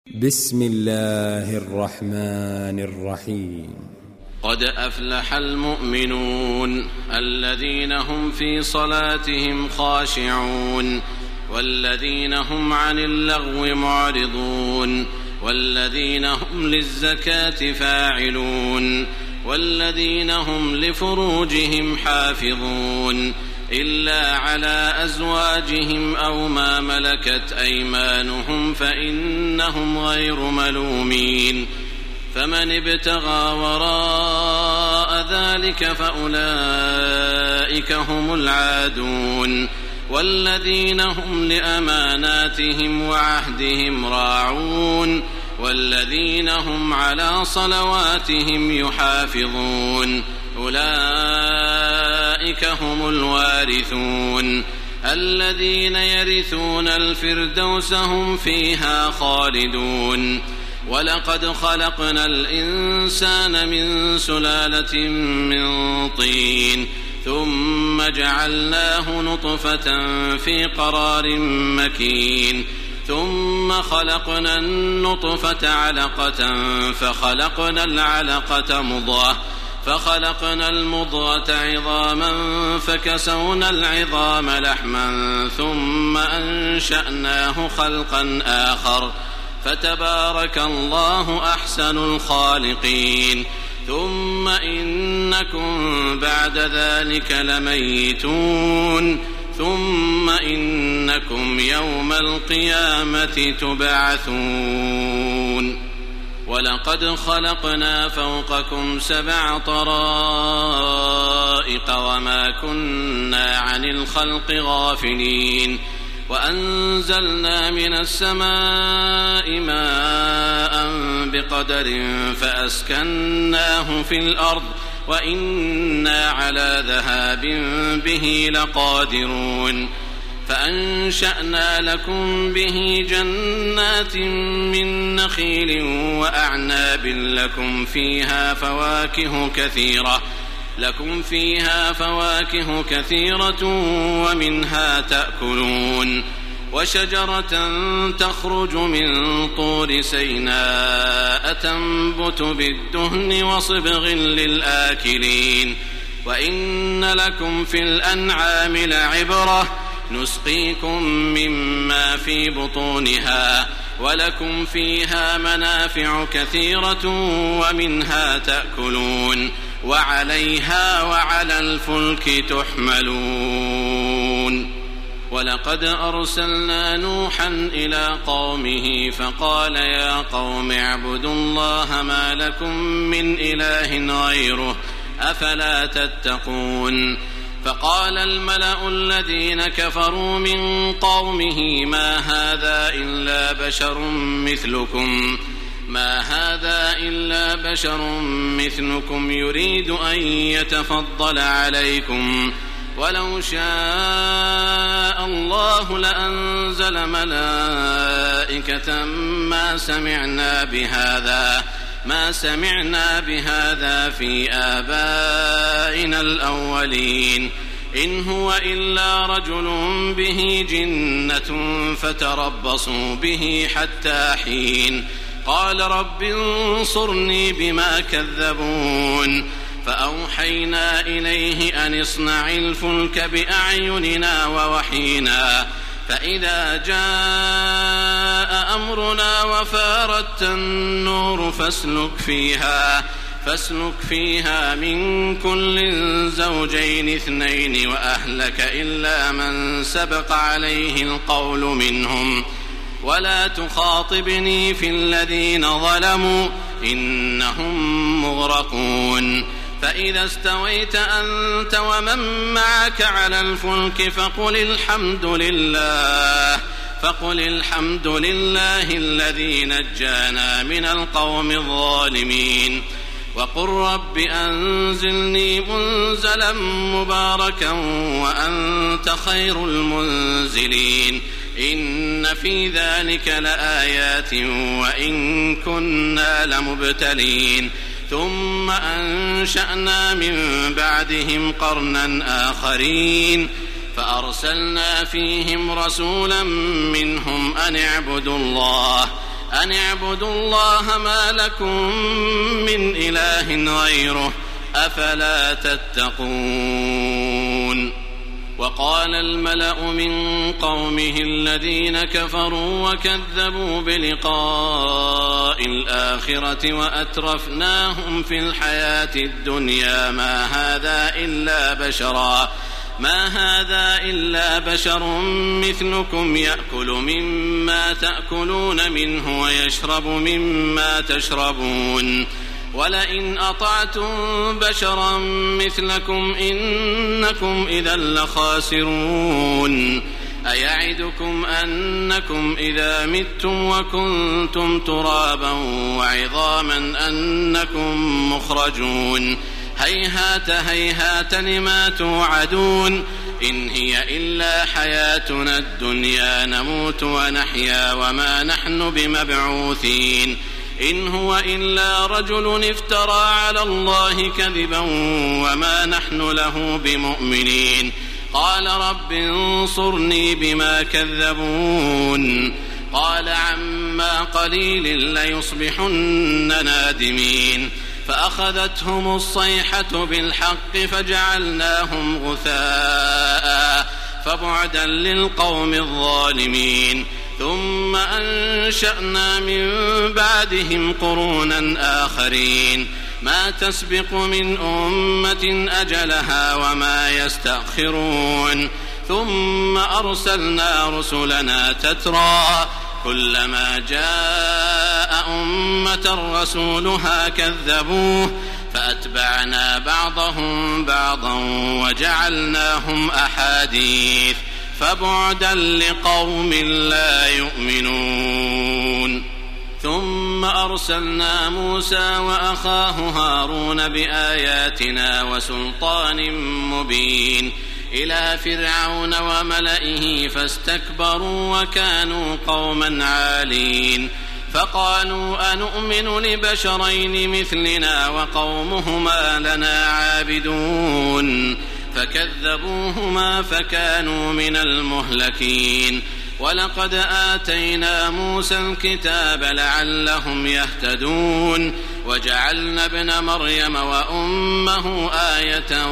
بسم الله الرحمن الرحيم. قد أفلح المؤمنون الذين هم في صلاتهم خاشعون والذين هم عن اللغو معرضون والذين هم للزكاة فاعلون والذين هم لفروجهم حافظون إلا على أزواجهم أو ما ملكت أيمانهم فإنهم غير ملومين فمن ابتغى وراء ذلك فأولئك هم العادون والذين هم لأماناتهم وعهدهم راعون والذين هم على صلواتهم يحافظون أولئك هم الوارثون الذين يرثون الفردوس هم فيها خالدون. ولقد خلقنا الإنسان من سلالة من طين ثم جعلناه نطفة في قرار مكين ثم خلقنا النطفة علقة فخلقنا العلقة مضغة فخلقنا المضغة عظاما فكسونا العظام لحما ثم أنشأناه خلقا آخر فتبارك الله أحسن الخالقين. ثم إنكم بعد ذلك لميتون ثم إنكم يوم القيامة تبعثون. ولقد خلقنا فوقكم 7 طرائق وما كنا عن الخلق غافلين وأنزلنا من السماء ماء بقدر فأسكناه في الأرض وإنا على ذهاب به لقادرون. فأنشأنا لكم به جنات من نخيل وأعناب لكم فيها فواكه كثيرة ومنها تأكلون. وشجرة تخرج من طور سيناء تنبت بالدهن وصبغ للآكلين. وإن لكم في الأنعام لعبرة نسقيكم مما في بطونها ولكم فيها منافع كثيرة ومنها تأكلون وعليها وعلى الفلك تحملون. ولقد أرسلنا نوحا إلى قومه فقال يا قوم اعبدوا الله ما لكم من إله غيره أفلا تتقون. فقال الملأ الذين كفروا من قومه ما هذا إلا بشر مثلكم يريد أن يتفضل عليكم ولو شاء الله لأنزل ملائكة ما سمعنا بهذا في آبائنا الأولين إن هو إلا رجل به جنة فتربصوا به حتى حين. قال رب انصرني بما كذبون. فأوحينا إليه أن اصنع الفلك بأعيننا ووحينا فإذا جاء أمرنا وفارت النور فاسلك فيها من كل زوجين 2 وأهلك إلا من سبق عليه القول منهم ولا تخاطبني في الذين ظلموا إنهم مغرقون. فإذا استويت أنت ومن معك على الفلك فقل الحمد لله الذي نجانا من القوم الظالمين. وقل رب أنزلني منزلا مباركا وأنت خير المنزلين. إن في ذلك لآيات وإن كنا لمبتلين. ثم أنشأنا من بعدهم قرنا آخرين فأرسلنا فيهم رسولا منهم أن اعبدوا الله أن اعبدوا الله ما لكم من إله غيره أفلا تتقون. وقال الملأ من قومه الذين كفروا وكذبوا بلقاء الآخرة وأترفناهم في الحياة الدنيا ما هذا إلا بشر مثلكم يأكل مما تأكلون منه ويشرب مما تشربون ولئن أطعتم بشرا مثلكم إنكم إذا لخاسرون. أيعدكم أنكم إذا متم وكنتم ترابا وعظاما أنكم مخرجون هيهات هيهات لما توعدون إن هي إلا حياتنا الدنيا نموت ونحيا وما نحن بمبعوثين إن هو إلا رجل افترى على الله كذبا وما نحن له بمؤمنين. قال رب انصرني بما كذبون. قال عما قليل ليصبحن نادمين. فأخذتهم الصيحة بالحق فجعلناهم غثاء فبعدا للقوم الظالمين. ثم أنشأنا من بعدهم قرونا آخرين ما تسبق من أمة أجلها وما يستأخرون. ثم أرسلنا رسلنا تترى كلما جاء أمة رسولها كذبوه فأتبعنا بعضهم بعضا وجعلناهم أحاديث فبعدا لقوم لا يؤمنون. ثم أرسلنا موسى وأخاه هارون بآياتنا وسلطان مبين إلى فرعون وملئه فاستكبروا وكانوا قوما عالين. فقالوا أنؤمن لبشرين مثلنا وقومهما لنا عابدون فكذبوهما فكانوا من المهلكين. ولقد آتينا موسى الكتاب لعلهم يهتدون وجعلنا ابن مريم وأمه آية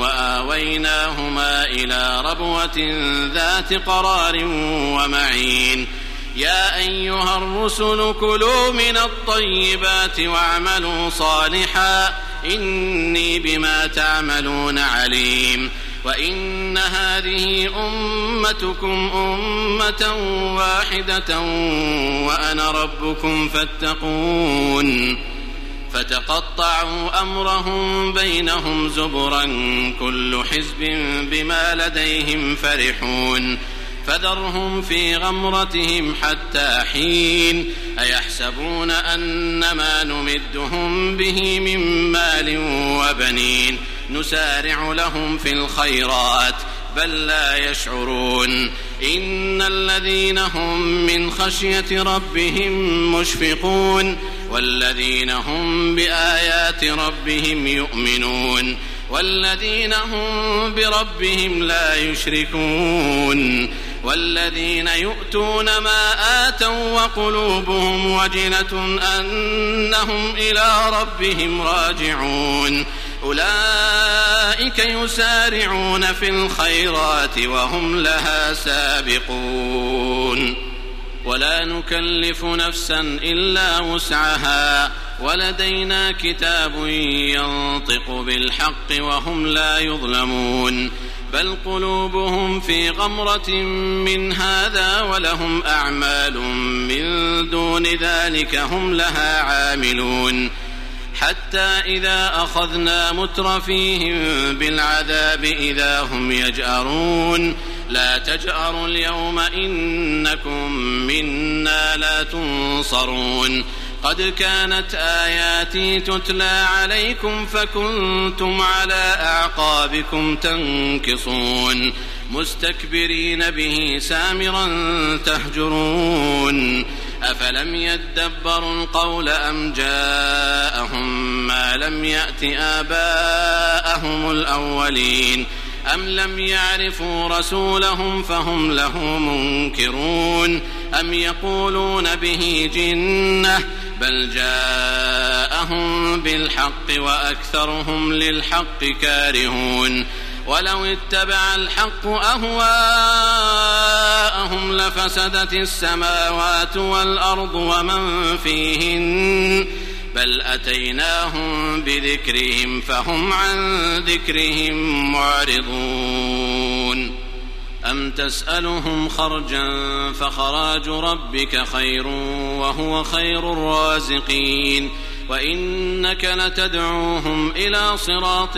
وآويناهما إلى ربوة ذات قرار ومعين. يا أيها الرسل كلوا من الطيبات واعملوا صالحا إني بما تعملون عليم. وإن هذه أمتكم أمة واحدة وأنا ربكم فاتقون. فتقطعوا أمرهم بينهم زبرا كل حزب بما لديهم فرحون. فذرهم في غمرتهم حتى حين. أيحسبون أنما نمدهم به من مال وبنين نسارع لهم في الخيرات بل لا يشعرون. إن الذين هم من خشية ربهم مشفقون والذين هم بآيات ربهم يؤمنون والذين هم بربهم لا يشركون والذين يؤتون ما آتوا وقلوبهم وجلة أنهم إلى ربهم راجعون أولئك يسارعون في الخيرات وهم لها سابقون. ولا نكلف نفسا إلا وسعها ولدينا كتاب ينطق بالحق وهم لا يظلمون. بل قلوبهم في غمرة من هذا ولهم أعمال من دون ذلك هم لها عاملون. حتى إذا أخذنا مترفيهم بالعذاب إذا هم يجأرون. لا تجأروا اليوم إنكم منا لا تنصرون. قد كانت آياتي تتلى عليكم فكنتم على أعقابكم تنكصون مستكبرين به سامرا تهجرون. أفلم يدبروا القول أم جاءهم ما لم يأت آباءهم الأولين. أم لم يعرفوا رسولهم فهم له منكرون أم يقولون به جنة بل جاءهم بالحق وأكثرهم للحق كارهون ولو اتبع الحق أهواءهم لفسدت السماوات والأرض ومن فيهن بل أتيناهم بذكرهم فهم عن ذكرهم معرضون أم تسألهم خرجا فخراج ربك خير وهو خير الرازقين وإنك لتدعوهم إلى صراط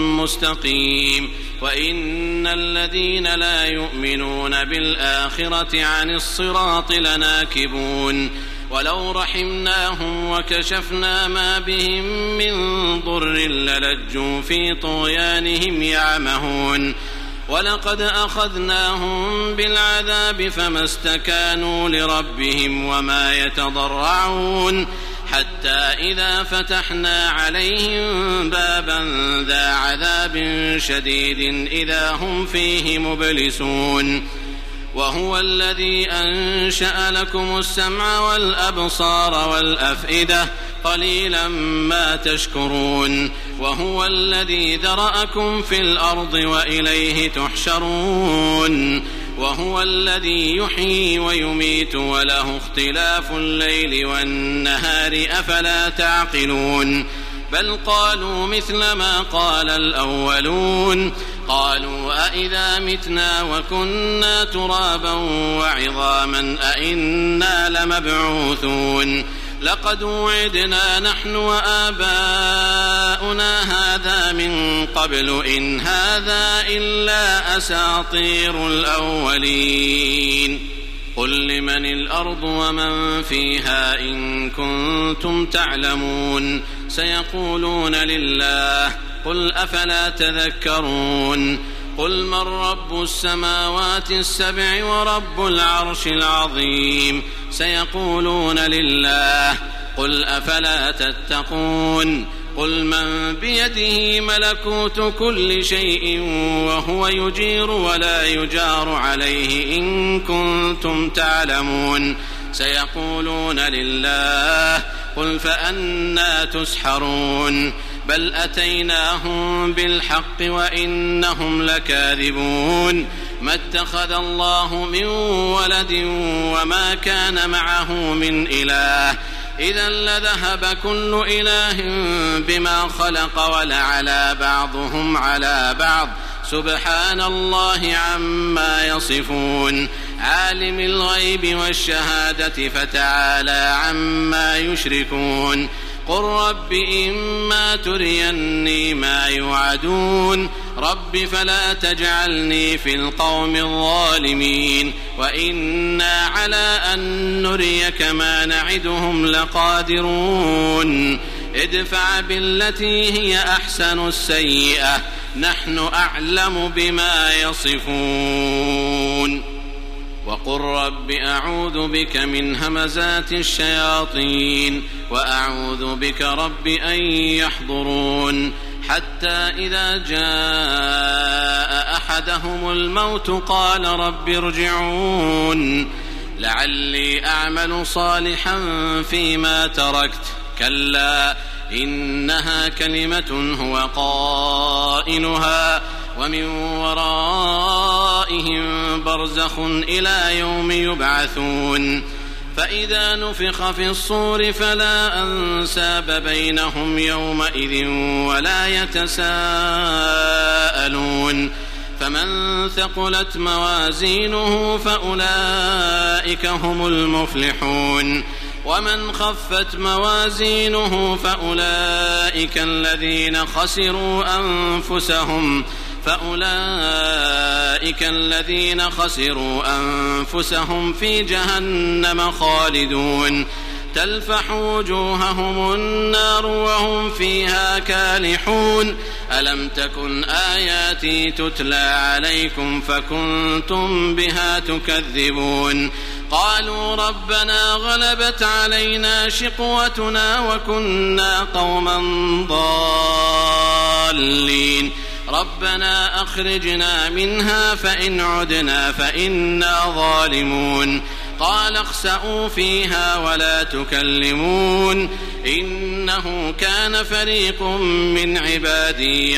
مستقيم وإن الذين لا يؤمنون بالآخرة عن الصراط لناكبون ولو رحمناهم وكشفنا ما بهم من ضر للجوا في طغيانهم يعمهون ولقد أخذناهم بالعذاب فما استكانوا لربهم وما يتضرعون حتى إذا فتحنا عليهم بابا ذا عذاب شديد إذا هم فيه مبلسون وهو الذي أنشأ لكم السمع والأبصار والأفئدة قليلا ما تشكرون وهو الذي ذرأكم في الأرض وإليه تحشرون وهو الذي يحيي ويميت وله اختلاف الليل والنهار أفلا تعقلون بل قالوا مثل ما قال الأولون قالوا أئذا متنا وكنا ترابا وعظاما أئنا لمبعوثون لقد وعدنا نحن وآباؤنا هذا من قبل إن هذا إلا أساطير الأولين قل لمن الأرض ومن فيها إن كنتم تعلمون سيقولون لله قل أفلا تذكرون قل من رب السماوات السبع ورب العرش العظيم سيقولون لله قل أفلا تتقون قل من بيده ملكوت كل شيء وهو يجير ولا يجار عليه إن كنتم تعلمون سيقولون لله قل فأنى تسحرون بل أتيناهم بالحق وإنهم لكاذبون ما اتخذ الله من ولد وما كان معه من إله إذا لذهب كل إله بما خلق ولعلى بعضهم على بعض سبحان الله عما يصفون عالم الغيب والشهادة فتعالى عما يشركون قل رب إما تريني ما يوعدون رب فلا تجعلني في القوم الظالمين وإنا على أن نريك ما نعدهم لقادرون ادفع بالتي هي أحسن السيئة نحن أعلم بما يصفون وقل رب أعوذ بك من همزات الشياطين وأعوذ بك رب أن يحضرون حتى إذا جاء أحدهم الموت قال رب ارجعون لعلي أعمل صالحا فيما تركت كلا إنها كلمة هو قائلها ومن ورائهم برزخ إلى يوم يبعثون فإذا نفخ في الصور فلا أنساب بينهم يومئذ ولا يتساءلون فمن ثقلت موازينه فأولئك هم المفلحون ومن خفت موازينه فأولئك الذين خسروا أنفسهم في جهنم خالدون تلفح وجوههم النار وهم فيها كالحون ألم تكن آياتي تتلى عليكم فكنتم بها تكذبون قالوا ربنا غلبت علينا شقوتنا وكنا قوما ضالين ربنا أخرجنا منها فإن عدنا فإنا ظالمون قال اخسئوا فيها ولا تكلمون إنه كان فريق من عبادي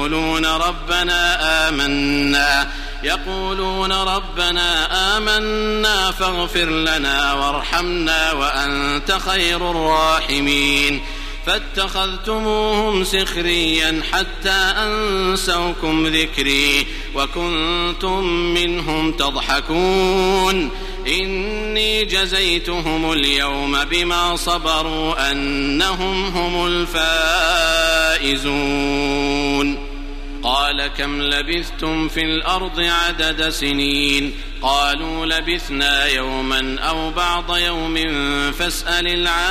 يقولون ربنا آمنا فاغفر لنا وارحمنا وأنت خير الراحمين فاتخذتموهم سخريا حتى أنسوكم ذكري وكنتم منهم تضحكون إني جزيتهم اليوم بما صبروا أنهم هم الفائزون قال كم لبثتم في الأرض عدد سنين قالوا لبثنا يوما أو بعض يوم فاسأل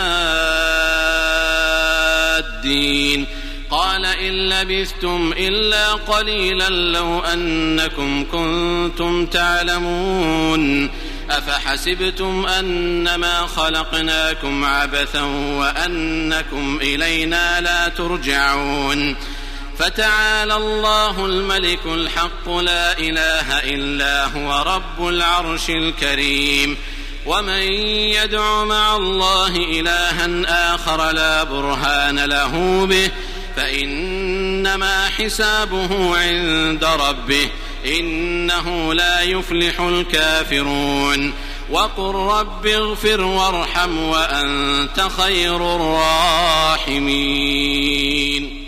العادين قال إن لبثتم إلا قليلا لو أنكم كنتم تعلمون أفحسبتم أنما خلقناكم عبثا وأنكم إلينا لا ترجعون فتعالى الله الملك الحق لا إله إلا هو رب العرش الكريم ومن يدع مع الله إلها آخر لا برهان له به فإنما حسابه عند ربه إنه لا يفلح الكافرون وقل رب اغفر وارحم وأنت خير الراحمين